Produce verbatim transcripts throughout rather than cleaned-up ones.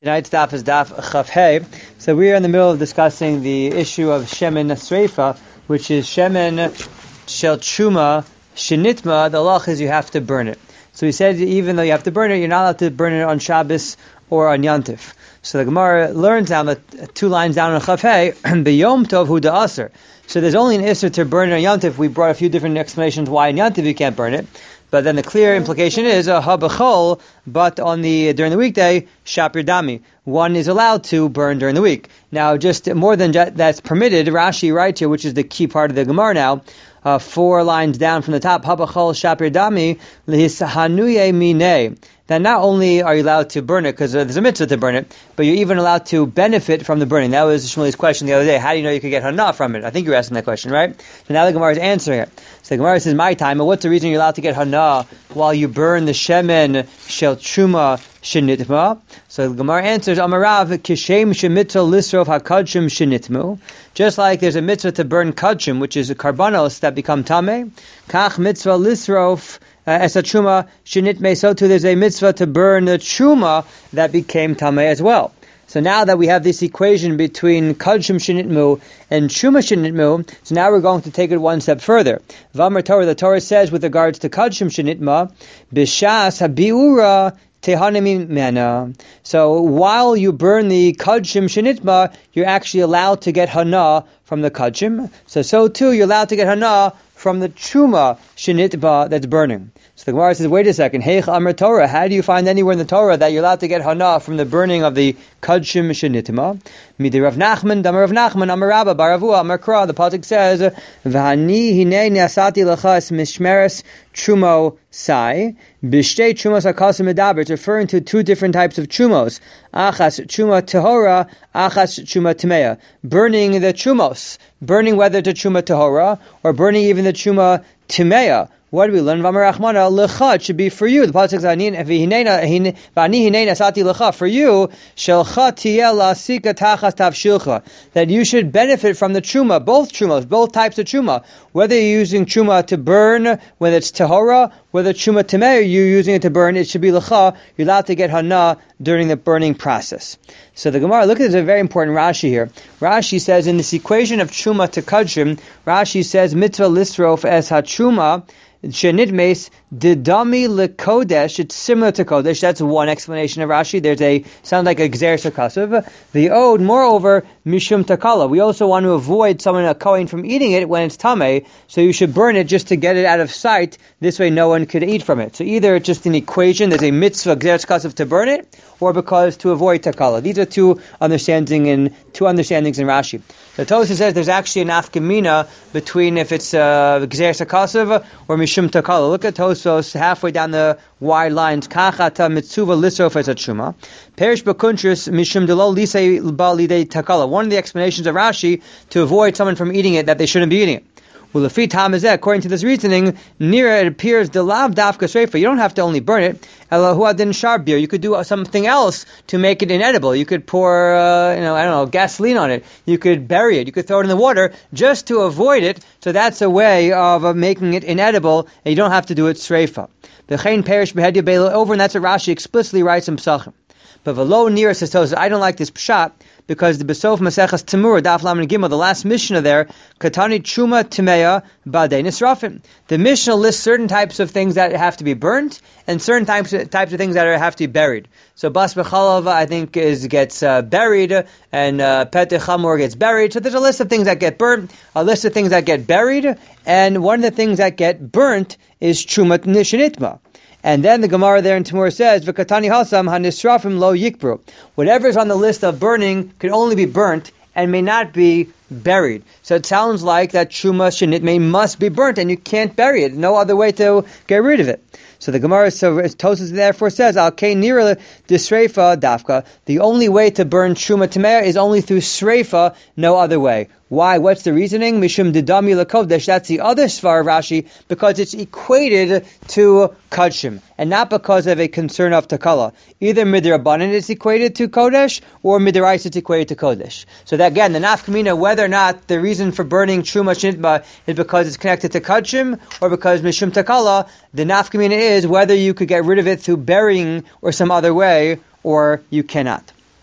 Tonight's daf is daf Chaf Hey. So we are in the middle of discussing the issue of Shemen Sreifa, which is Shemen Shel Truma Shenitma. The halach is you have to burn it. So we said even though you have to burn it, you're not allowed to burn it on Shabbos or on Yantif. So the Gemara learns down the two lines down in Chaf Hey, B'Yom Tov Hu Da'aser. So there's only an Isser to burn it on Yantif. We brought a few different explanations why in Yantif you can't burn it. But then the clear implication is a habachol, but on the during the weekday, shapir dami. One is allowed to burn during the week. Now, just more than just, that's permitted, Rashi writes here, which is the key part of the Gemara now, uh, four lines down from the top, habachol shapir dami lihishanuye mine. That not only are you allowed to burn it, because uh, there's a mitzvah to burn it, but you're even allowed to benefit from the burning. That was Shmuel's question the other day. How do you know you could get hana from it? I think you were asking that question, right? So now the Gemara is answering it. So the Gemara says, my time, and what's the reason you're allowed to get hana while you burn the shemen shel truma shenitma? So the Gemara answers, Amarav, kishem shemitza lisrof hakadshim shenitmu. Just like there's a mitzvah to burn kadshim, which is a karbanos that become tameh, kach mitzvah lisrof as a truma shenitme, so too there's a mitzvah to burn the truma that became tameh as well. So now that we have this equation between kadshim shenitmu and truma shenitmu, so now we're going to take it one step further. V'amar Torah, the Torah says with regards to kadshim shenitma, b'shas habiura tehanim mena. So while you burn the kadshim shenitma, you're actually allowed to get hana from the kadshim. So so too you're allowed to get hana from the truma shenitba that's burning. So the Gemara says, wait a second, Heich Amar Torah, how do you find anywhere in the Torah that you're allowed to get hana from the burning of the kadshim shenitma? Midi Rav Nachman, Damar Rav Nachman, Amar Rabba, Baravua, Amar Kra, the pasuk says, V'hani hinei ne'asati lachas mishmeres trumo sai, b'shtei trumos hakasim medaber. It's referring to two different types of trumos. Achas truma tehora, achas truma tmeya. Burning the trumos, burning whether to truma tehora, or burning even the truma tmeya. What do we learn? V'amar Rachmana, lecha, it should be for you. The pasuk says, v'ani hinei nasati lecha, for you, shelcha tiyeh la'asika tachas tavshilcha, that you should benefit from the truma, both trumos, both types of truma, whether you're using truma to burn, whether it's tahora, whether truma tameh, you're using it to burn, it should be lecha, you're allowed to get hana during the burning process. So the Gemara, look at this, a very important Rashi here. Rashi says, in this equation of truma to kadshim, Rashi says, mitzvah lisrof es ha-truma, Shenitmes didami lekodesh. It's similar to kodesh. That's one explanation of Rashi. There's a sounds like a gzer sakasav. The ode, moreover, mishum takala. We also want to avoid someone a kohen from eating it when it's tameh. So you should burn it just to get it out of sight. This way, no one could eat from it. So either it's just an equation. There's a mitzvah gzer sakasav to burn it, or because to avoid takala. These are two understanding in two understandings in Rashi. So Tosafos says there's actually an afkamina between if it's uh, gzer sakasav or mishum takala. Look at Tosafos halfway down the wide lines. Kachata mitzuva lisrof es truma. Perish b'kuntris mishum delo lisei ba lidei takala. One of the explanations of Rashi to avoid someone from eating it that they shouldn't be eating it. Well, if according to this reasoning, near it appears the lav dafka sreifa. You don't have to only burn it. Elahu adin sharbir. You could do something else to make it inedible. You could pour, uh, you know, I don't know, gasoline on it. You could bury it. You could throw it in the water just to avoid it. So that's a way of uh, making it inedible, and you don't have to do it sreifa. The chayin perish behedya beila over, and that's what Rashi explicitly writes in Psachim. But v'lo near says Tosafos, I don't like this pshat, because the Besof Maseches Temura, Daf Lamed Gimel, the last Mishnah there, Katani Truma Timeya Badei Nisrafim. The Mishnah lists certain types of things that have to be burnt, and certain types of, types of things that are, have to be buried. So Bas B'chalav, I think, is gets uh, buried, and uh, Peteh Chamor gets buried. So there's a list of things that get burnt, a list of things that get buried, and one of the things that get burnt is Truma Nishinitma. And then the Gemara there in Temur says, "V'katani hasam hanisrafim lo yikbru." Whatever is on the list of burning can only be burnt and may not be buried. So it sounds like that truma shenitme must be burnt, and you can't bury it. No other way to get rid of it. So the Gemara, so Tosafos therefore says, Al kei nira disreifa dafka. The only way to burn truma tameh is only through sreifa, no other way. Why? What's the reasoning? Mishum didami lakodesh. That's the other svar of Rashi, because it's equated to kadshim, and not because of a concern of takala. Either midrabanan it's equated to kodesh, or midrais it's equated to kodesh. So that again, the nafkamina, whether or not the reason for burning truma shenitma is because it's connected to kadshim, or because mishum takala, the nafkamina is whether you could get rid of it through burying or some other way, or you cannot.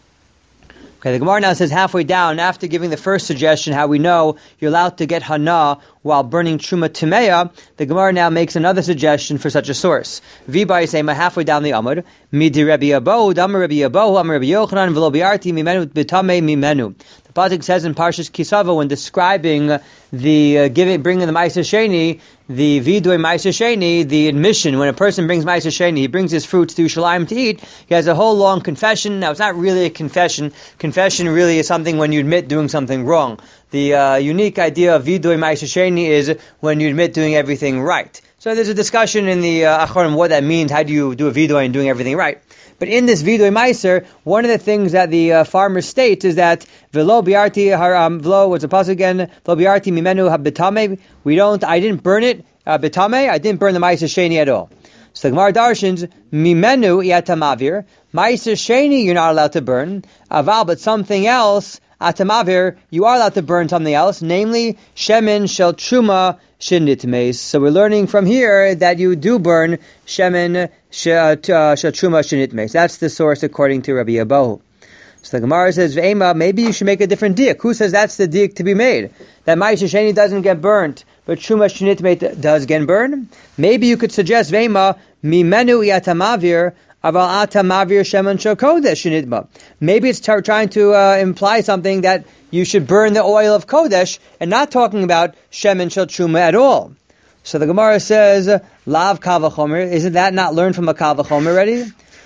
Okay, the Gemara now says halfway down, after giving the first suggestion, how we know you're allowed to get hana while burning truma timeya, the Gemara now makes another suggestion for such a source. V'bai sema halfway down the Amud, midi Rabbi Abahu, Damar Rabbi Abahu, Amar Rabbi Yochanan, v'lo bi'arti mimenu b'tamei mimenu. The pasuk says in Parshas Kisava when describing the uh, giving, bringing the Ma'aser Sheni, the Vidui Ma'aser Sheni, the admission when a person brings Ma'aser Sheni, he brings his fruits to Yerushalayim to eat. He has a whole long confession. Now it's not really a confession. Confession really is something when you admit doing something wrong. The uh, unique idea of Vidui Ma'aser Sheni is when you admit doing everything right. So there's a discussion in the uh, Acharonim what that means. How do you do a Vidui and doing everything right? But in this Vidui Meiser, one of the things that the uh, farmer states is that V'lo bi'arti haram v'lo, what's the pasuk again? V'lo bi'arti mimenu habitame. We don't. I didn't burn it uh, bitame. I didn't burn the Meiser Sheni at all. So the Gemara darshins mimenu yatamavir. Meiser Sheni you're not allowed to burn. Aval, but something else. Atamavir, you are allowed to burn something else, namely shemen shel truma shenitmes. So we're learning from here that you do burn shemen shel truma shenitmes. That's the source according to Rabbi Abahu. So the Gemara says, V'ema, maybe you should make a different diak. Who says that's the diak to be made? That Ma'aser Sheni doesn't get burnt, but truma shenitmes does get burned? Maybe you could suggest, V'ema, mimenu yatamavir, Aval atamavir shemen shel kodesh shenitma. Maybe it's t- trying to uh, imply something that you should burn the oil of kodesh and not talking about shemen shel truma at all. So the Gemara says, Lav kal v'chomer. Isn't that not learned from a kal v'chomer already?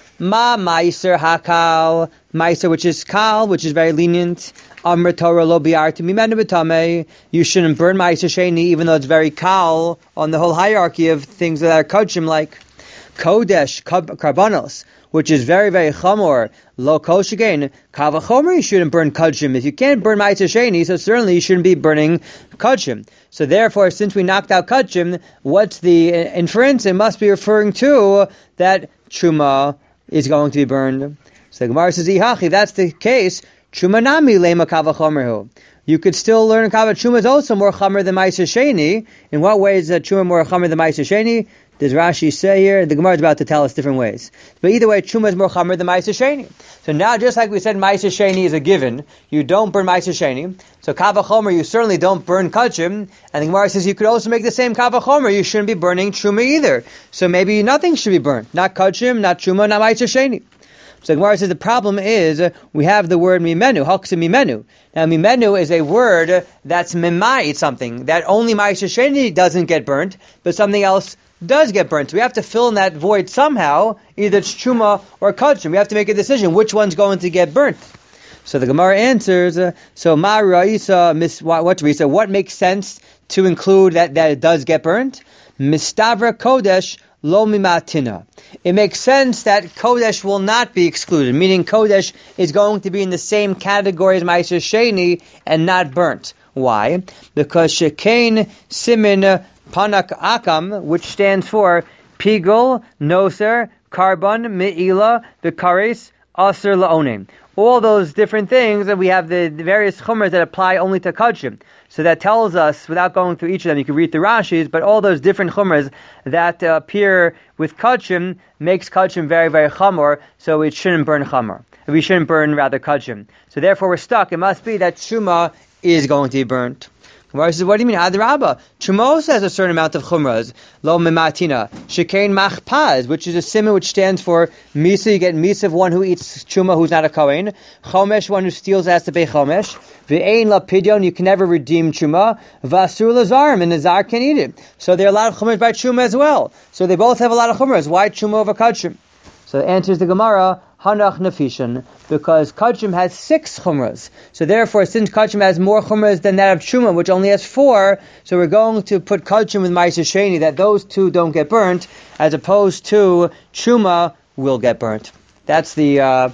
Ma meiser hakal. Meiser, which is kal, which is very lenient. Amr Torah lo bi'arti mimenu b'tamei. You shouldn't burn Ma'aser Sheni even though it's very kal on the whole hierarchy of things that are kodshim like. Kodesh, karbanos, which is very, very chamor, lo kosh again, kavachomer, you shouldn't burn kodshim. If you can't burn Ma'aser Sheni, so certainly you shouldn't be burning kodshim. So therefore, since we knocked out kodshim, what's the inference? It must be referring to that truma is going to be burned. So the Gemara says, Ihachi, if that's the case, truma nami lema kavachomer. You could still learn kava truma is also more chamer than Ma'aser Sheni. In what way is uh, truma more chamer than Ma'aser Sheni? Does Rashi say here? The Gemara is about to tell us different ways. But either way, truma is more chamer than Ma'aser Sheni. So now, just like we said, Ma'aser Sheni is a given. You don't burn Ma'aser Sheni. So kava chomer, you certainly don't burn kodshim. And the Gemara says you could also make the same kava chomer. You shouldn't be burning truma either. So maybe nothing should be burned. Not kodshim, not truma, not Ma'aser Sheni. So the Gemara says the problem is uh, we have the word mimenu, haksa mimenu. Now mimenu is a word that's mimai, something that only Ma'aser Sheni doesn't get burnt, but something else does get burnt. So we have to fill in that void somehow, either it's truma or kodshim. We have to make a decision which one's going to get burnt. So the Gemara answers, uh, so ma ra'isa, mis, what, what risa, what makes sense to include that, that it does get burnt? Mistavra kodesh lo mimatina. It makes sense that kodesh will not be excluded, meaning kodesh is going to be in the same category as Ma'aser Sheni and not burnt. Why? Because shekain simin panak akam, which stands for pigul, noser, carbon, me'ila, v'kares, aser la'onim. All those different things, and we have the, the various chumras that apply only to kodshim. So that tells us, without going through each of them, you can read the Rashis, but all those different chumras that uh, appear with kodshim makes kodshim very, very chamor, so it shouldn't burn chamor. We shouldn't burn, rather, kodshim. So therefore we're stuck. It must be that truma is going to be burnt. Gemara says, what do you mean? Adrabba. Truma also has a certain amount of chumras. Lo mematina. Shekain machpaz, which is a simon which stands for misa. You get misa of one who eats truma who's not a kohen. Chomesh, one who steals has to pay chomesh. V'ein la pidyon, you can never redeem truma. V'asur lazarim, and the zar can eat it. So there are a lot of chumras by truma as well. So they both have a lot of chumras. Why truma over kodshim? So the answer is the Gemara, Hanach Nefishan, because Kodshim has six chumras. So therefore, since Kodshim has more chumras than that of Truma, which only has four, so we're going to put Kodshim with Ma'aser Sheni, that those two don't get burnt, as opposed to Truma will get burnt. That's the uh,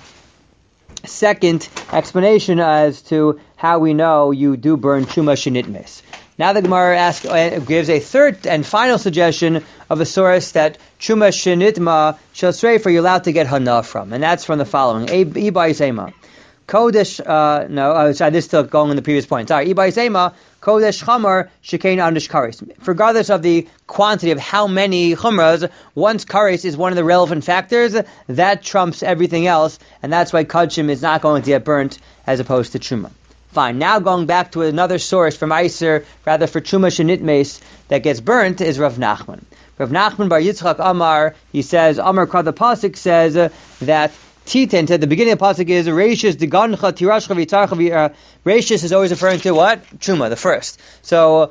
second explanation as to how we know you do burn Truma Shenitmes. Now the Gemara asks, uh, gives a third and final suggestion of a source that Truma Shenitma Shel Sreifa you're allowed to get Hana from, and that's from the following. Ibai Sema. Kodesh, uh, no, uh, sorry, this is still going on the previous point. Sorry, Ibai Sema, kodesh chamar shekain anish kares. Regardless of the quantity of how many chumras, once kares is one of the relevant factors, that trumps everything else, and that's why kachim is not going to get burnt as opposed to truma. Fine. Now going back to another source from Iser, rather for truma shenitmes that gets burnt, is Rav Nachman. Rav Nachman bar Yitzchak Amar, he says, Amar Kra, the pasuk says uh, that Titan, at the beginning of the pasuk is Reishis Degancha Tirashcha Vitarcha. Reishis is always referring to what? Truma, the first. So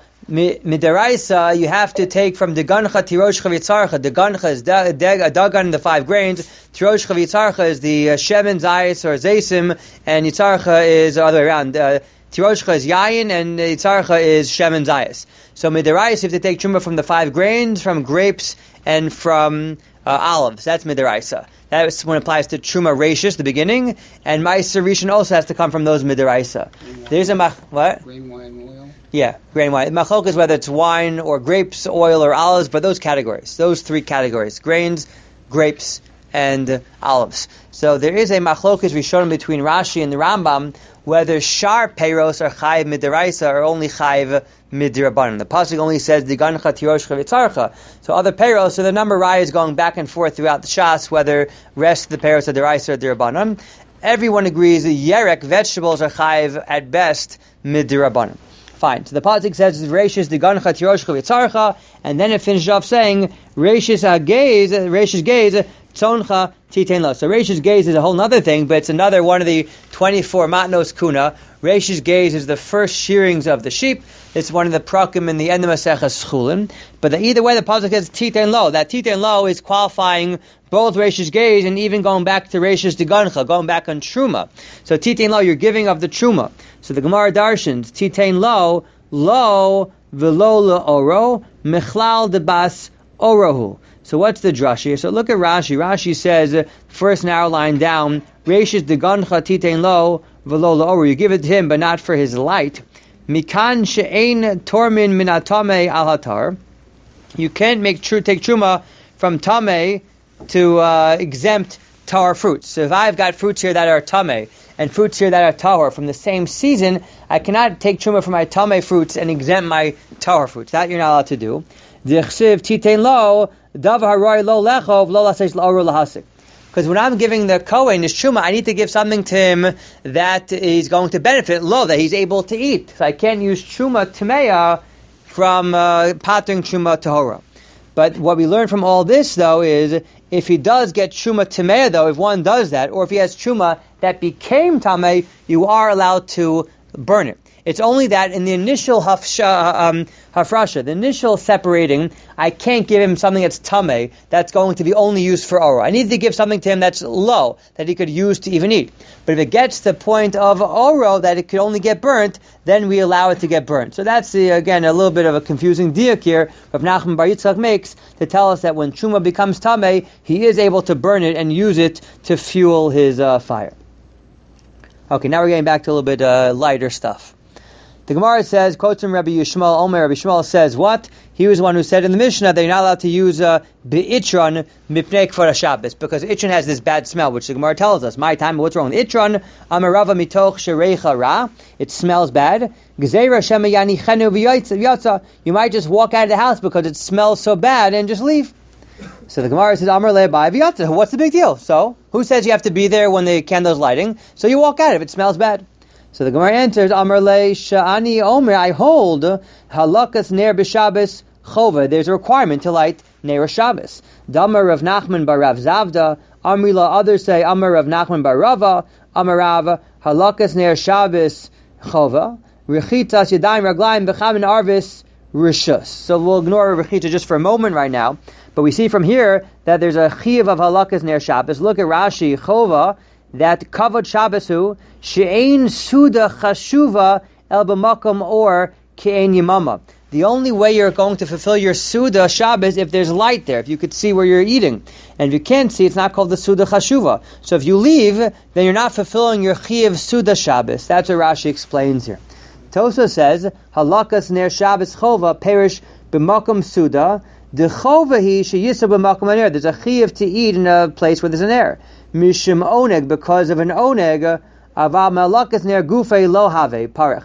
midaraisa, you have to take from Degancha Tiroshcha Vitarcha. Degancha is a dagan, the five grains. Tiroshcha Vitarcha is the uh, shemen, zayis, or zaysim, and Yitzarcha is the other way around. Uh, Tiroshcha is yayin, and Yitzarcha is shemen, zayis. So midaraisa, you have to take truma from the five grains, from grapes, and from uh, olives. That's midaraisa. That's when it applies to Truma Reishis, the beginning, and Ma'aser Rishon also has to come from those Midaraisa. There's a mach... What? Grain, wine, oil? Yeah, grain, wine. Machlok is whether it's wine or grapes, oil or olives, but those categories, those three categories, grains, grapes, and uh, olives. So there is a machlokas Rishonim between Rashi and the Rambam whether shar peiros are chayiv midiraisa or only chayiv midirabanan. The pasuk only says digancha tiroshcha v'tzarcha. So other peiros, so the number raya is going back and forth throughout the shas whether rest of the peiros are diraisa or dirabanan. Everyone agrees that yerek vegetables are chayiv at best midirabanan. Fine. So the pasuk says reishis digancha tiroshcha v'tzarcha, and then it finishes off saying reishis hageiz, reishis geiz. Tzoncha titein lo. So Reish's gaze is a whole other thing, but it's another one of the twenty-four matnos kuna. Reish's gaze is the first shearings of the sheep. It's one of the prakim in the end of Maseches Chulin. But the, either way, the pasuk says titein lo. That titein lo is qualifying both Reish's gaze and even going back to Reish's degancha, going back on truma. So titein lo, you're giving of the truma. So the Gemara darshans titein lo lo velo leoro mechlal debas orohu. So what's the drush here? So look at Rashi. Rashi says, uh, first narrow line down, Reishis degancha titein lo v'lo la'oru. You give it to him, but not for his light. Mikan she'ein tormin min atame al hatar. You can't make true take truma from tame to uh, exempt tar fruits. So if I've got fruits here that are tame and fruits here that are tahor from the same season, I cannot take truma from my tame fruits and exempt my tahor fruits. That you're not allowed to do. D'chsiv titein lo davar haroi lo lechov lo laseis la'oru lahasik. Because when I'm giving the kohen his truma, I need to give something to him that is going to benefit lo, that he's able to eat. So I can't use truma tmeya from uh, patring truma tahora. But what we learn from all this, though, is if he does get truma tmeya, though, if one does that, or if he has truma that became tameh, you are allowed to burn it. It's only that in the initial hafsha, um, hafrasha, the initial separating, I can't give him something that's tameh, that's going to be only used for oro. I need to give something to him that's low, that he could use to even eat. But if it gets to the point of oro, that it could only get burnt, then we allow it to get burnt. So that's, the, again, a little bit of a confusing diak here, Rav Nachman bar Yitzchak makes to tell us that when truma becomes tameh, he is able to burn it and use it to fuel his uh, fire. Okay, now we're getting back to a little bit uh, lighter stuff. The Gemara says, quotes from Rabbi Yishmael Omer. Rabbi Yishmael says, what? He was the one who said in the Mishnah that you're not allowed to use uh, be'itron mipnei kfar Shabbos, because itron has this bad smell, which the Gemara tells us. My time, what's wrong with itron? Amarava mitoch shereicha ra. It smells bad. Gzeira shema yanichenu v'yotza. You might just walk out of the house because it smells so bad and just leave. So the Gemara says, Amar le'bai v'yotza. What's the big deal? So, who says you have to be there when the candle's lighting? So you walk out if it smells bad. So the Gemara answers, Amar le sha'ani omer, I hold halakas ner b'Shabbos chova. There's a requirement to light ner Shabbos. Damar Rav Nachman bar Rav Zavda. Amrila, others say Amar Rav Nachman bar Rava. Amar Rav halakas ner Shabbos chova. Rechitas yadayim raglayim b'chamin arvis rishus. So we'll ignore rechita just for a moment right now. But we see from here that there's a chiyuv of halakas ner Shabbos. Look at Rashi chova. That kavod Shabbosu she'ein suda chashuva el b'makom or ke'ein yimama. The only way you're going to fulfill your suda Shabbos if there's light there, if you could see where you're eating. And if you can't see, it's not called the suda chashuva. So if you leave, then you're not fulfilling your chiyav suda Shabbos. That's what Rashi explains here. Tosa says halakas ner Shabbos chova perish b'makom suda. The chova hi sheyisa b'makom aner. There's a chiyav to eat in a place where there's an air. Mishim oneg, because of an oneg, aval malakas ner gufei lo have parech.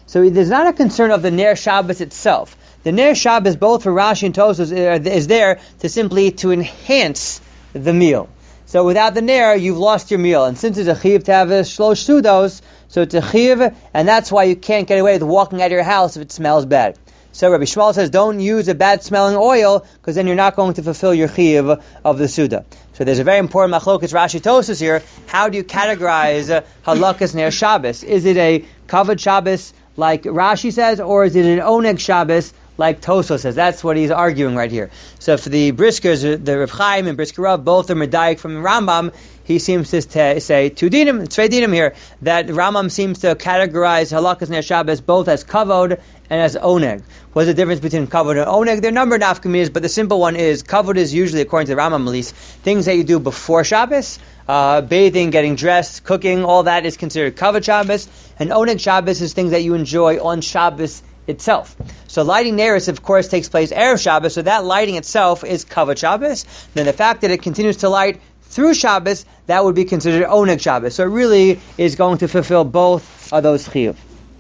So there's not a concern of the Ner Shabbos itself. The Ner Shabbos, both for Rashi and Tosfos, is there to simply to enhance the meal. So without the Ner, you've lost your meal. And since it's a Chiv to have a Shlosh Sudos, so it's a Chiv, and that's why you can't get away with walking out of your house if it smells bad. So Rabbi Shmuel says, don't use a bad-smelling oil, because then you're not going to fulfill your Chiv of the Suda. So there's a very important Machlokas Rashi Tosfos here. How do you categorize uh, Halakas Ner Shabbos? Is it a Kavod Shabbos, like Rashi says, or is it an Oneg Shabbos, like Tosfos says? That's what he's arguing right here. So for the Briskers, the Reb Chaim and Brisker Rav, both are Medayik from Rambam. He seems to t- say two dinim, tvei dinim here, that Rambam seems to categorize Halakas Ner Shabbos both as Kavod and as Oneg. What's the difference between Kavod and Oneg? There are a number of nafkaminas, but the simple one is, Kavod is usually, according to the Rambam at least, things that you do before Shabbos. Uh, bathing, getting dressed, cooking, all that is considered Kavod Shabbos. And Oneg Shabbos is things that you enjoy on Shabbos itself. So lighting Neris, of course, takes place Erev Shabbos, so that lighting itself is Kavod Shabbos. Then the fact that it continues to light through Shabbos, that would be considered Oneg Shabbos. So it really is going to fulfill both of those chiyuv.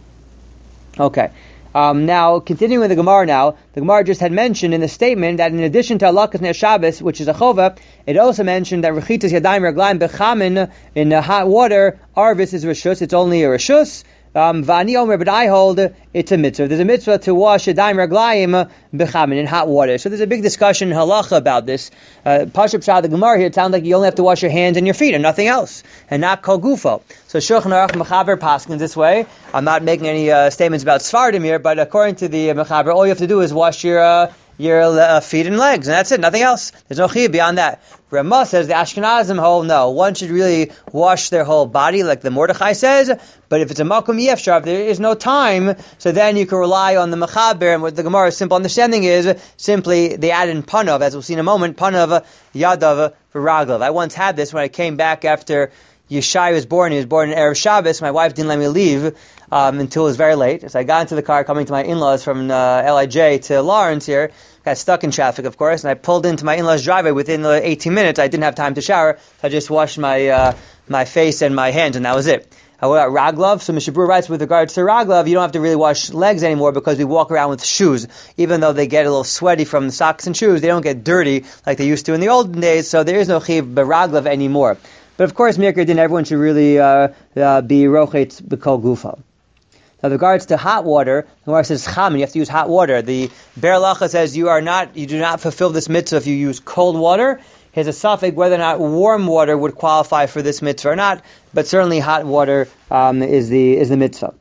Okay. Um, now, continuing with the Gemara now, the Gemara just had mentioned in the statement that in addition to Halakas Ner Shabbos, which is a chova, it also mentioned that Rechitas Yadayim Raglayim Bechamin, in uh, hot water, Arvis is Rishus, it's only a Rishus. Um, Vani Omer, but I hold it's a mitzvah. There's a mitzvah to wash Yadayim Raglayim Bechamin, in hot water. So there's a big discussion in halacha about this. Uh, Pashup Shah, the Gemara here, it sounds like you only have to wash your hands and your feet and nothing else, and not kol gufo. So Shulchan Aruch Mechaber paskins this way. I'm not making any uh, statements about Sfardim here, but according to the uh, Mechaber, all you have to do is wash your uh, your uh, feet and legs, and that's it, nothing else. There's no chiyuv beyond that. Ramah says the Ashkenazim hold, no, one should really wash their whole body, like the Mordechai says, but if it's a Makom Yefshar, there is no time, so then you can rely on the Mechaber, and what the Gemara's simple understanding is simply they add in Panav, as we'll see in a moment, Panav, Yadav, Raglav. I once had this when I came back after Yeshai was born. He was born in Erev Shabbos. My wife didn't let me leave um, until it was very late. So I got into the car coming to my in-laws from uh, L I J to Lawrence here. Got stuck in traffic, of course, and I pulled into my in-laws' driveway within uh, eighteen minutes. I didn't have time to shower. So I just washed my uh, my face and my hands, and that was it. Uh, what about Raglav? So Mishabur writes with regards to Raglav, you don't have to really wash legs anymore because we walk around with shoes. Even though they get a little sweaty from the socks and shoes, they don't get dirty like they used to in the olden days, so there is no chiv beraglav anymore. But of course, Mirker din, everyone should really uh, uh, be rochetz b'kol gufa. Now, with regards to hot water, the Gemara says cham, you have to use hot water. The Ber Lacha says you are not, you do not fulfill this mitzvah if you use cold water. He has a suffix whether or not warm water would qualify for this mitzvah or not, but certainly hot water um, is the is the mitzvah.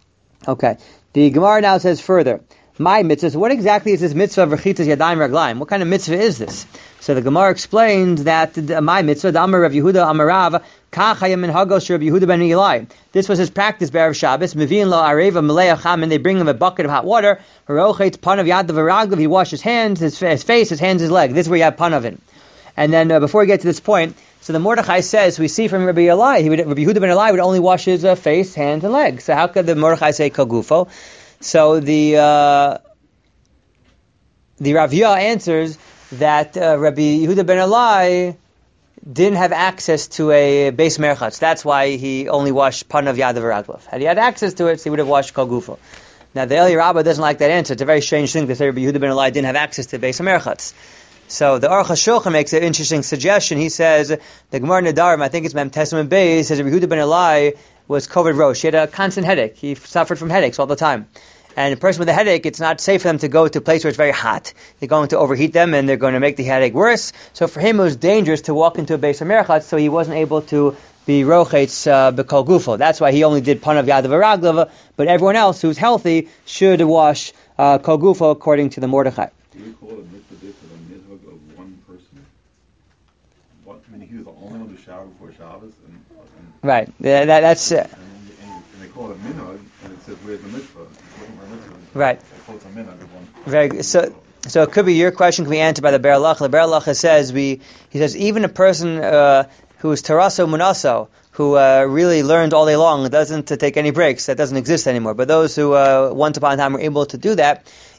Okay, the Gemara now says further, my mitzvah. So what exactly is this mitzvah of rechitas yadayim raglayim? What kind of mitzvah is this? So the Gemara explains that the, my mitzvah, the Amar Rav Yehuda Amarav, Kachayim min Hagos Rav Yehuda ben Eli. This was his practice b'erev Shabbos. Mevi'in lo areva malei acham, and they bring him a bucket of hot water. Harochet panav yadav v'raglav. He washes his hands, his, his face, his hands, his leg. This is where you have panav in. And then uh, before we get to this point, so the Mordechai says, we see from Rabbi Eli, he would, Rabbi Yehuda ben Eli would only wash his uh, face, hands, and legs. So how could the Mordechai say kagufo? So the uh, the Raviyah answers that uh, Rabbi Yehuda ben Eli didn't have access to a base merchatz. That's why he only washed panav yadav v'raglav. Had he had access to it, so he would have washed kol gufo. Now the Eli Rabbah doesn't like that answer. It's a very strange thing to say Rabbi Yehuda ben Eli didn't have access to base merchatz. So the Aruch HaShulchan makes an interesting suggestion. He says, the Gemara Nedarim, I think it's Mem Testament Beis, says Rabbi Yehuda ben Eli was covered rosh. He had a constant headache. He suffered from headaches all the time. And a person with a headache, it's not safe for them to go to a place where it's very hot. They're going to overheat them, and they're going to make the headache worse. So for him, it was dangerous to walk into a base of merchatz, so he wasn't able to be rochetz uh, b'kol gufo. That's why he only did panav yadav v'raglav, but everyone else who's healthy should wash uh, kol gufo according to the Mordechai. Do you call it a mitzvah for the mitzvah of one person? What, I mean, he was only on the shower before Shabbos? And, and right. Yeah, that, that's... Uh, and, and, and they call it minhag, and it says, where's the mitzvah? Right. Very good. So, so it could be your question can be answered by the Ber Lacha. The Ber Lacha says we. He says even a person uh, who is taraso munaso, who uh, really learned all day long, doesn't to take any breaks. That doesn't exist anymore. But those who uh, once upon a time were able to do that,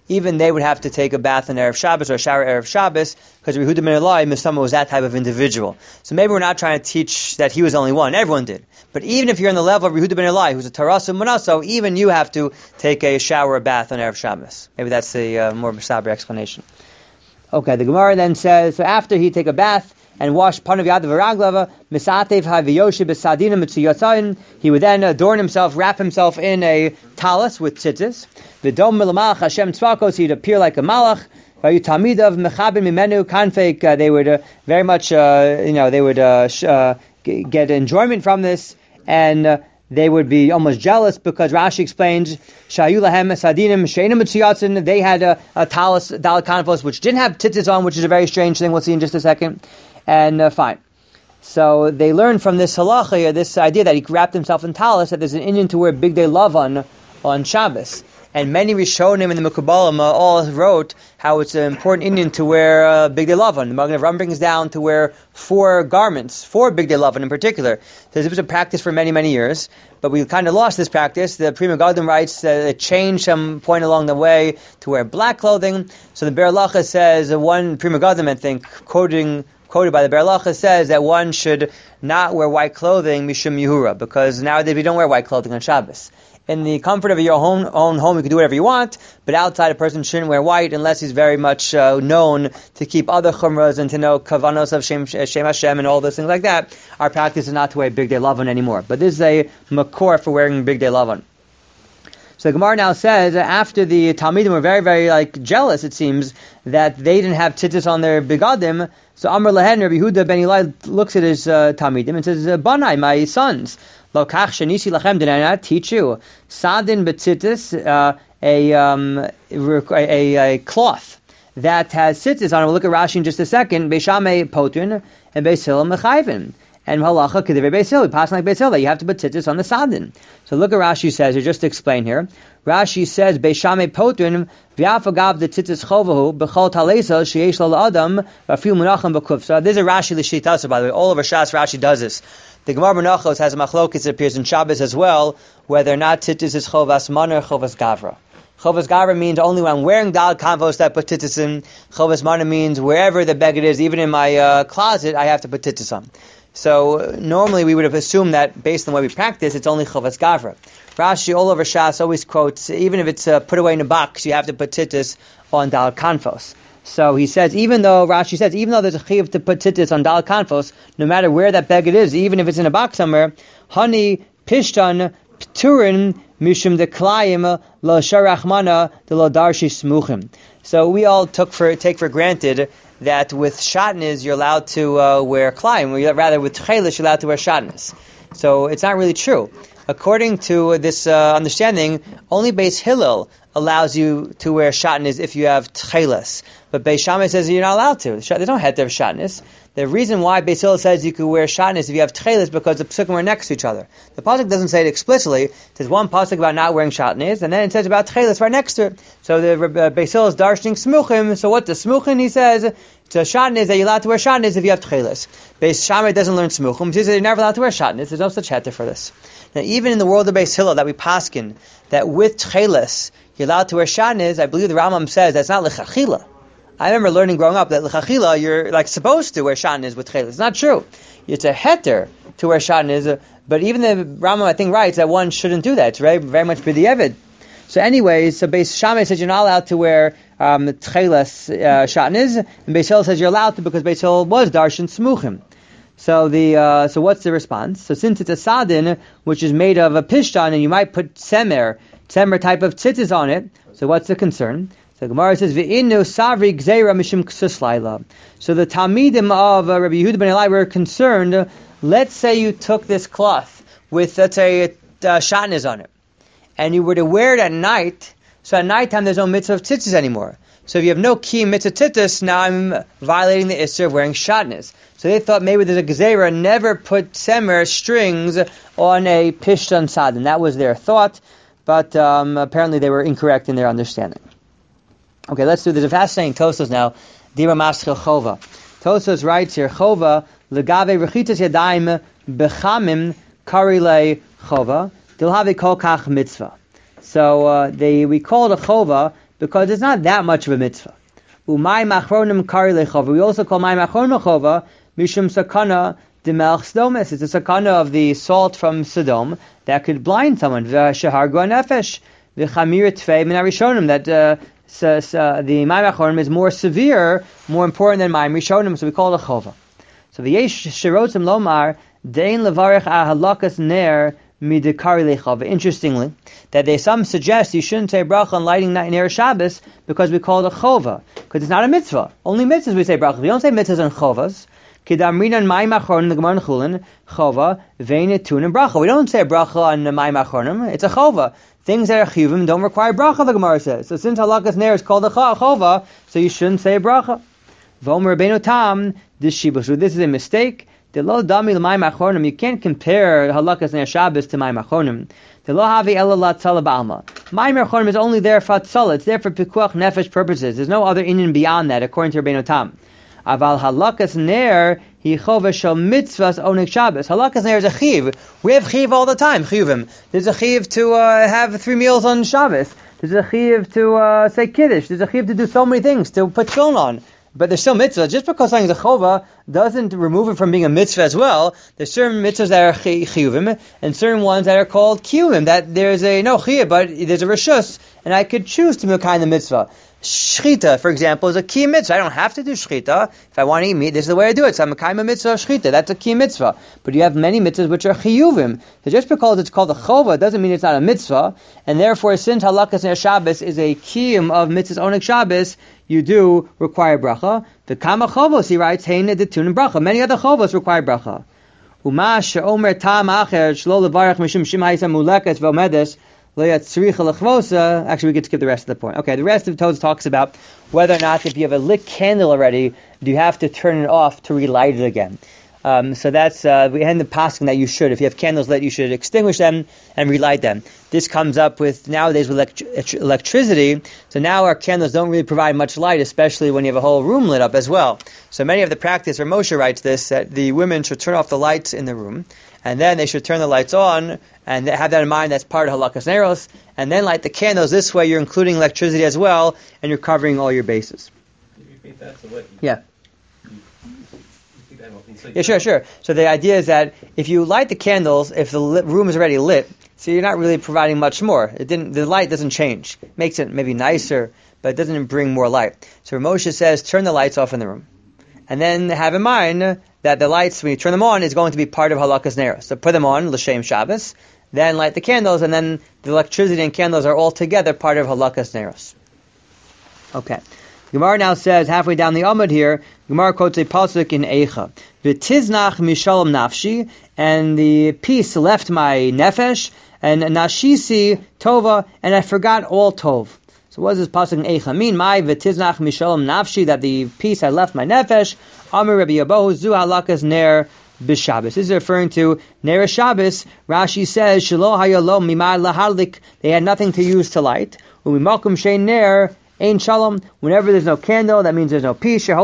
even they would have to take a bath on Erev Shabbos or a shower Erev Shabbos, because Rehuda ben Elai, Misama was that type of individual. So maybe we're not trying to teach that he was only one. Everyone did. But even if you're on the level of Rehuda ben Elai, who's a Tarasa Manaso, even you have to take a shower or bath on Erev Shabbos. Maybe that's the uh, more Masaber explanation. Okay, the Gemara then says, so after he take a bath and wash Panav Yadav V'Raglava, Misatev HaVyoshi B'Sadina Mitzuyatzayin, he would then adorn himself, wrap himself in a talus with tzitzis. V'dom Milamalach Hashem Tzvakos, he'd appear like a malach. V'yutamidav Mechabin Mimenu Kanfek, uh, they would uh, very much, uh, you know, they would uh, sh- uh, g- get enjoyment from this, and uh, they would be almost jealous, because Rashi explains, Shayu Lahem Sadinim Sheinim Mitziyatzin, they had a, a talus, Dalet Kanfos, which didn't have tzitzis on, which is a very strange thing, we'll see in just a second. And uh, fine. So they learned from this halacha, this idea that he wrapped himself in talus, that there's an Indian to wear big day love on, on Shabbos. And many Rishonim in the Mekubalim all wrote how it's an important Indian to wear uh, big day lavan. The Magen Avraham brings down to wear four garments, four big day lavan in particular. So this was a practice for many, many years, but we kind of lost this practice. The Pri Megadim writes that it changed some point along the way to wear black clothing. So the Be'er Lacha says, uh, one Pri Megadim, I think, quoting quoted by the Be'er Lacha, says that one should not wear white clothing mishum yehura, because nowadays we don't wear white clothing on Shabbos. In the comfort of your own, own home, you can do whatever you want, but outside, a person shouldn't wear white unless he's very much uh, known to keep other chumras and to know kavanos of Shem, Shem Hashem and all those things like that. Our practice is not to wear big day lavan anymore. But this is a makor for wearing big day lavan. So the Gemara now says, after the Talmidim were very, very like jealous, it seems, that they didn't have tzitzis on their bigadim, so Amr Lehen, Rabbi Yehuda ben Eli looks at his uh, Talmidim and says, Banai, my sons, Lo kach shenisi lachem, did I not teach you? Sadin betzitzis, uh, a, um, a, a, a cloth that has tzitzis on it. We'll look at Rashi in just a second. Beishame potrin and Beis Hillel mechayvin. And halacha kedivei Beis Hillel, we pass like Beis Hillel, that you have to put tzitzis on the sadin. So look at Rashi says here, just to explain here. Rashi says, Beishame potrin v'afagav the tzitzis chovahu b'chol talesa sheyesh lo adam v'afil munacham b'kufsa. This is a Rashi l'shitasa, by the way. All over Shas Rashi does this. The Gemara Menachos has a machlokes that appears in Shabbos as well, whether or not tzitzis is chovas mana or chovas gavra. Chovas gavra means only when I'm wearing dal kanvos that I put tzitzis in. Chovas mana means wherever the beged is, even in my uh, closet, I have to put tzitzis on. So uh, normally we would have assumed that based on the way we practice, it's only chovas gavra. Rashi all over Shas always quotes, even if it's uh, put away in a box, you have to put tzitzis on dal kanvos. So he says, even though, Rashi says, even though there's a chiyuv to put tzitzis on dal kanfos, no matter where that beged is, even if it's in a box somewhere, hani pishtan pturin mishum deklayim lo sharachmana de lo darshi smuchim. So we all took for take for granted that with shatnez you're allowed to uh, wear klayim, rather with tchelis you're allowed to wear shatnez. So it's not really true. According to this uh, understanding, only Beis Hillel allows you to wear shatnez if you have tchelis. But Beis Shammai says you're not allowed to. They don't have to have shatnez. The reason why Beis Hillel says you could wear shatnez if you have tchelis is because the psukim are next to each other. The pasuk doesn't say it explicitly. It says one pasuk about not wearing shatnez, and then it says about tchelis right next to it. So the uh, Beis Hillel is darshaning smuchim. So what's the smuchim? He says it's a shatnez that you're allowed to wear shatnez if you have tchelis. Beis Shammai doesn't learn smuchim. He says you're never allowed to wear shatnez. There's no such heter for this. Now, even in the world of Beis Hillel that we paskin, that with tchelis you're allowed to wear shatnez, I believe the Rambam says that's not l'chachila. I remember learning growing up that l'chachila you're like supposed to wear shatnez with tchelis. It's not true. It's a heter to wear shatnez, but even the Rambam I think writes that one shouldn't do that. It's very very much b'di'evid. So anyways, so Beis Shammai says you're not allowed to wear um, tchelis uh, shatnez, and Beis Hillel says you're allowed to because Beis Hillel was darshan smuchim. So the uh, so what's the response? So since it's a sadin, which is made of a pishtan, and you might put tzemer, tzemer type of tzitzis on it, so what's the concern? So Gemara says, V'innu savri gzeira mishum ksus laila. So the Talmidim of uh, Rabbi Yehuda ben Eli were concerned, let's say you took this cloth with, let's say, uh, shatnez on it, and you were to wear it at night, so at nighttime there's no mitzvah of tzitzis anymore. So if you have no key mitzvah tzitzis, now I'm violating the issur of wearing shatnez. So they thought maybe there's a gezerah, never put tzemer strings on a pishtan sadin. That was their thought, but um, apparently they were incorrect in their understanding. Okay, let's do this. A fascinating Tosfos now. Dira Maschil Chova. Tosfos writes here, Chova, legave rechitas yadayim bechamim karile chova, dilhave kol kach mitzvah. So uh, they we call it a chova because it's not that much of a mitzvah. Umay machronim kari lechova. We also call my machronim lechova mishum sakana de melch Sodomis. It's a sakana of the salt from Sodom that could blind someone. V'shahar gu nefesh v'chamir tfei min harishonim. That uh, so, so the Mayim Achronim is more severe, more important than Mayim Rishonim, so we call it a chova. So the yesh shirotzim lomar dein levarich ahalakas ner midikari lechava. Interestingly, that they some suggest you shouldn't say bracha on lighting ner Shabbos because we call it a chova, because it's not a mitzvah. Only mitzvahs we say bracha. We don't say mitzvahs on chovas. Kidamrinan Mayim Achronim the Gemara in Chulin chova veinetun and bracha. We don't say bracha on Mayim Achronim. It's a chova. Things that are chiyuvim don't require bracha, the Gemara says. So since halakas ner is called a chova, so you shouldn't say bracha. V'omer Rabbeinu Tam, this shibur. So this is a mistake. The lo dami l'mayim achronim. You can't compare halakas ner Shabbos to mayim achronim. The lo havi ela latzala ba'alma. Mayim achronim is only there for tzala. It's there for pikuach nefesh purposes. There's no other inyan beyond that, according to Rabbeinu Tam. Aval halakas ner hi chova shel mitzvahs onik Shabbos. Halakas ner is a chiv. We have chiv all the time. Chiyuvim. There's a chiv to uh, have three meals on Shabbos. There's a chiv to uh, say kiddush. There's a chiv to do so many things, to put tefillin on. But there's still mitzvah. Just because something's a chova doesn't remove it from being a mitzvah as well. There's certain mitzvahs that are chiyuvim and certain ones that are called kiyuvim. That there's a no chiyuv, but there's a reshus, and I could choose to make kind of mitzvah. Shchita, for example, is a key mitzvah. I don't have to do shchita. If I want to eat meat, this is the way I do it. So I'm a kaima mitzvah of shchita. That's a key mitzvah. But you have many mitzvahs which are chiyuvim. So just because it's called a chova doesn't mean it's not a mitzvah. And therefore, since halakas ner Shabbos is a kiyum of mitzvahs onik Shabbos, you do require bracha. The kama chovos, he writes, heine detun and bracha. Many other chovos require bracha. Uma she'omer tam acher shlo levarach mishum shim ha'isa mulekes v'omedes. Actually, we get to skip the rest of the point. Okay, the rest of the Tosfos talks about whether or not if you have a lit candle already, do you have to turn it off to relight it again? Um, so that's, uh, we end the passing that you should. If you have candles lit, you should extinguish them and relight them. This comes up with, nowadays with elect- electricity, so now our candles don't really provide much light, especially when you have a whole room lit up as well. So many of the practice, or Moshe writes this, that the women should turn off the lights in the room, and then they should turn the lights on, and have that in mind, that's part of halakas neros, and then light the candles. This way you're including electricity as well, and you're covering all your bases. Can you repeat that? So what? Yeah. Yeah, sure, sure. So the idea is that if you light the candles, if the lit room is already lit, so you're not really providing much more. It didn't. The light doesn't change. It makes it maybe nicer, but it doesn't bring more light. So Moshe says, turn the lights off in the room. And then have in mind that the lights, when you turn them on, is going to be part of halakas neros. So put them on, l'shem Shabbos, then light the candles, and then the electricity and candles are all together part of halakas neros. Okay. Gemara now says, halfway down the Amud here, Gemara quotes a pasuk in Eicha. V'tiznach mishalom nafshi, and the peace left my nefesh, and nashisi tova, and I forgot all tov. So what does this pasuk in Eicha mean? My v'tiznach mishalom nafshi, that the peace had left my nefesh. Amar Rabbi Yabohu zu halakas ner b'Shabbos. This is referring to ner Shabbos. Rashi says, shelo hayalom mimar lahalik. They had nothing to use to light. U'mimalkum shein ner Ein shalom. Whenever there's no candle, that means there's no peace. You're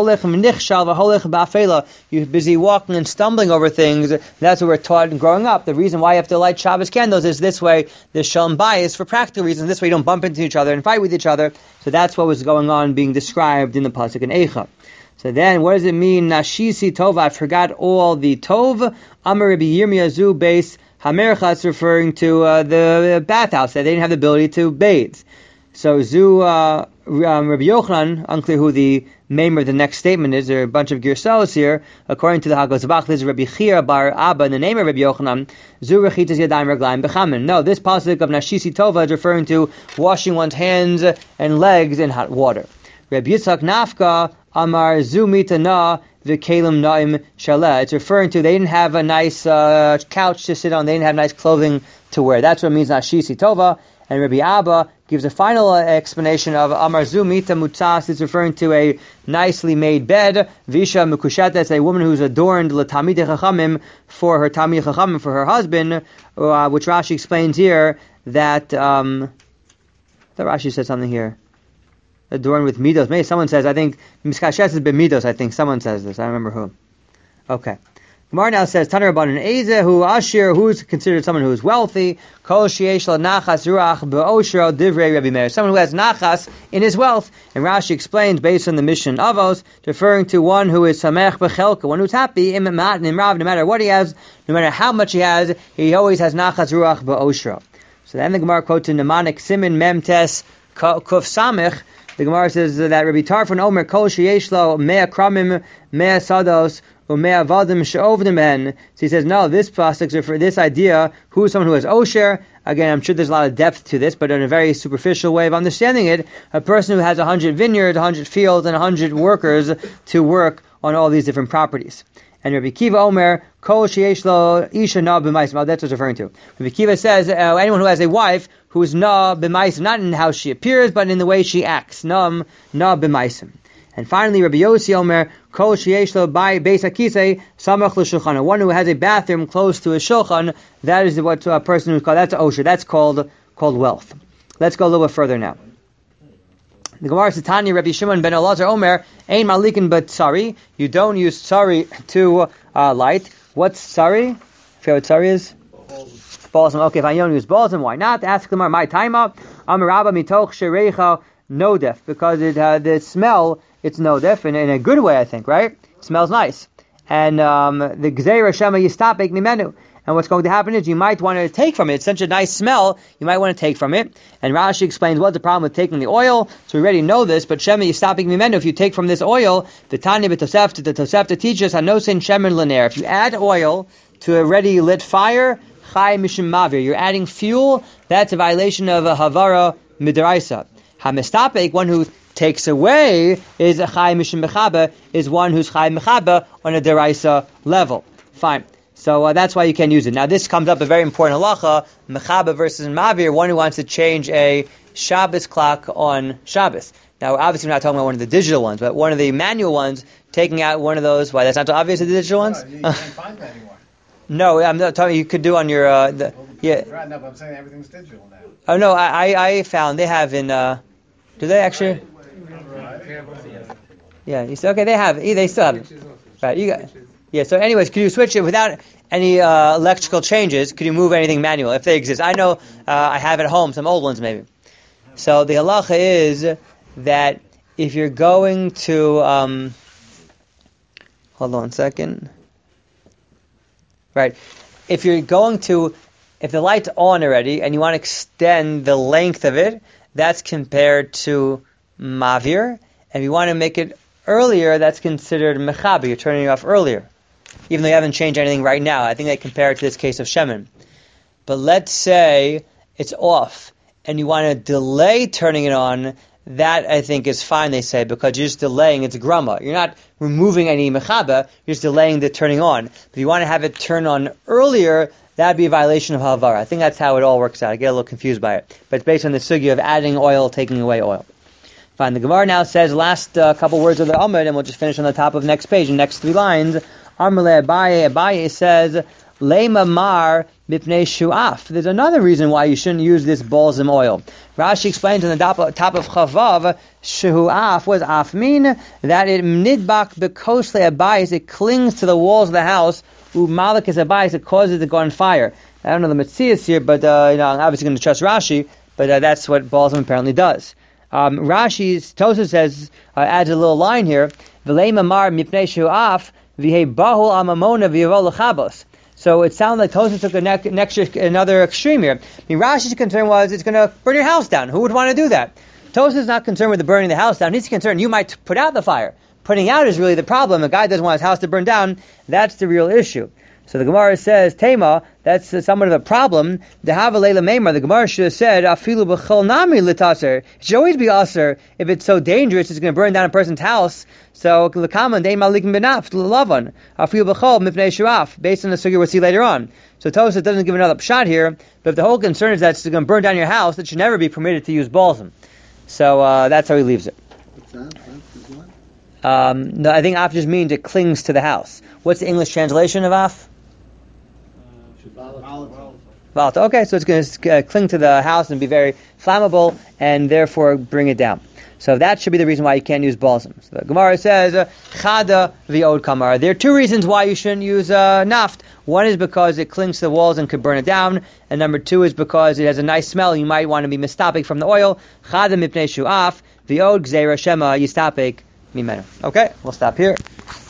busy walking and stumbling over things. That's what we're taught in growing up. The reason why you have to light Shabbos candles is this way. There's shalom bayis for practical reasons. This way you don't bump into each other and fight with each other. So that's what was going on, being described in the pasuk in Eicha. So then, what does it mean? Nashisi tova. I forgot all the tov. Amar Rabbi Yirmiyah zu beis hamercha. It's referring to uh, the bathhouse that they didn't have the ability to bathe. So zu uh, um, Rabbi Yochanan, unclear who the name of the next statement is. There are a bunch of girsos here. According to the Hagazabach, this is Rabbi Chia bar Abba, in the name of Rabbi Yochanan. Zu rechitas yadayim raglayim bechamin. No, this pasuk of Nashisi Tova is referring to washing one's hands and legs in hot water. Rabbi Yitzchak Nafka Amar zu mitana v'kelim naim shaleh. It's referring to they didn't have a nice uh, couch to sit on. They didn't have nice clothing to wear. That's what it means Nashisi Tova. And Rabbi Abba gives a final explanation of Amar zu mita mutzas. It's referring to a nicely made bed. Visha mukusheta. It's a woman who's adorned l'tamid chachamim for her tamid chachamim for her husband, uh, which Rashi explains here that um, I thought Rashi said something here. Adorned with midos. Maybe someone says. I think miskashes is b'midos. I think someone says this. I don't remember who. Okay. Gemara now says, Taner Rabbanan Eze, who Ashir, who's considered someone who is wealthy, Kol sheyesh lo nachas ruach be'oshro divrei Rabbi Meir. Someone who has nachas in his wealth. And Rashi explains, based on the mission of Avos, referring to one who is samech b'chelka, one who's happy, im ma'at nimrav, no matter what he has, no matter how much he has, he always has nachas ruach be'oshro. So then the Gemara quotes in Nemanik Simin Memtes Kuf Samech. The Gemara says that Rabbi Tarfon Omer Kol sheyesh lo mea kramim mea sados umea vadim she'ovdim en. So he says, no, this pasuk is for this idea, who is someone who has osher. Again, I'm sure there's a lot of depth to this, but in a very superficial way of understanding it, a person who has a hundred vineyards, a hundred fields, and a hundred workers to work on all these different properties. And Rabbi Kiva Omer, Kol sheyesh lo isha na b'maisim. That's what it's referring to. Rabbi Kiva says, uh, anyone who has a wife who is na b'maisim, not in how she appears, but in the way she acts. Nam na b'maisim. And finally, Rabbi Yossi Omer, Kol sheyesh lo bai beis hakisei samach l'shulchan. One who has a bathroom close to a shulchan, that is what a person who's called, that's osher. That's called called wealth. Let's go a little bit further now. The Gemara says, Tanya, Rabbi Shimon ben Elazar Omer, Ein malikin but tsari. You don't use tsari to uh, light. What's tsari? I forget what tsari is? Balsam. Okay, if I don't use balsam, why not? Ask the Gemara, my time up. Amarabba mitoch shereicha nodef. Because it, uh, the smell, it's nodef, in, in a good way, I think, right? It smells nice. And um, the gzeira shema yistapek mimenu. And what's going to happen is you might want to take from it. It's such a nice smell, you might want to take from it. And Rashi explains what's the problem with taking the oil. So we already know this, but Shema Yistapik Mimenu, if you take from this oil, the Tanya B'Tosefta, the Tosefta teaches, Hanosin Shemen L'ner. If you add oil to a ready lit fire, Chai Mishim Mavir, you're adding fuel, that's a violation of a Havara Midraisa. Hamistapik, one who takes away, is a Chai Mishim Mechabe, is one who's Chai Mechabe on a Deraisa level. Fine. So uh, that's why you can use it. Now this comes up a very important halacha, Mechaba versus Mavir, one who wants to change a Shabbos clock on Shabbos. Now obviously we're not talking about one of the digital ones, but one of the manual ones, taking out one of those, why that's not so obvious the digital ones? No, you can't find that anymore. No, I'm not talking, you could do on your, uh, the, yeah. Right, no, but I'm saying everything's digital now. Oh no, I, I found they have in, uh, do they actually? Yeah, you said, okay, they have, they still have it. Right, you got Yeah, so anyways, could you switch it without any uh, electrical changes? Could you move anything manual if they exist? I know uh, I have at home some old ones maybe. So the halacha is that if you're going to, um, hold on a second. Right, if you're going to, if the light's on already and you want to extend the length of it, that's compared to mavir. And if you want to make it earlier, that's considered mechaber. You're turning it off earlier. Even though you haven't changed anything right now. I think they compare it to this case of Shemin. But let's say it's off, and you want to delay turning it on, that I think is fine, they say, because you're just delaying, it's grama. You're not removing any mechaba, you're just delaying the turning on. But if you want to have it turn on earlier, that would be a violation of havara. I think that's how it all works out. I get a little confused by it. But it's based on the sugya of adding oil, taking away oil. Fine, the Gemara now says, last uh, couple words of the Amud, and we'll just finish on the top of the next page, the next three lines. Amarle Abaye, Abaye says, Leima mar mipnei shu'af. There's another reason why you shouldn't use this balsam oil. Rashi explains on the top of, top of Chavav, shu'af, what does af mean? That it nidbak bekosle abayis, it clings to the walls of the house, u'malak is abayis, it causes it to go on fire. I don't know the Metzias here, but uh, you know, I'm obviously going to trust Rashi, but uh, that's what balsam apparently does. Um, Rashi's Tosafos says, uh, adds a little line here, V'leima mar mipnei shu'af, v'hei bahul amamona v'yavol l'chabos. So it sounds like Tosafos took a ne- next, another extreme here. I mean, Rashi's concern was it's going to burn your house down. Who would want to do that? Tosafos is not concerned with the burning the house down. He's concerned you might put out the fire. Putting out is really the problem. A guy doesn't want his house to burn down. That's the real issue. So the Gemara says, Tema, that's uh, somewhat of a problem. The Havalela Meimar, the Gemara should have said, Afilu b'chol nami l'taser. It should always be aser if it's so dangerous it's going to burn down a person's house. So, l'kaman dein malikim benaf, l'lavan. Afilu b'chol mipnei shu'af, based on the sugya we'll see later on. So Tosafos doesn't give another shot here, but if the whole concern is that it's going to burn down your house, it should never be permitted to use balsam. So uh, that's how he leaves it. What's that? Af is what? Um, no, I think af just means it clings to the house. What's the English translation of af? Okay, so it's going to uh, cling to the house and be very flammable and therefore bring it down. So that should be the reason why you can't use balsam. So the Gemara says, uh, Chada v'od kamar. There are two reasons why you shouldn't use uh, naft. One is because it clings to the walls and could burn it down, and number two is because it has a nice smell. You might want to be mistapik from the oil. Chada mipnei shu'af v'od gzeira shema yistapik mimenu. Okay, we'll stop here.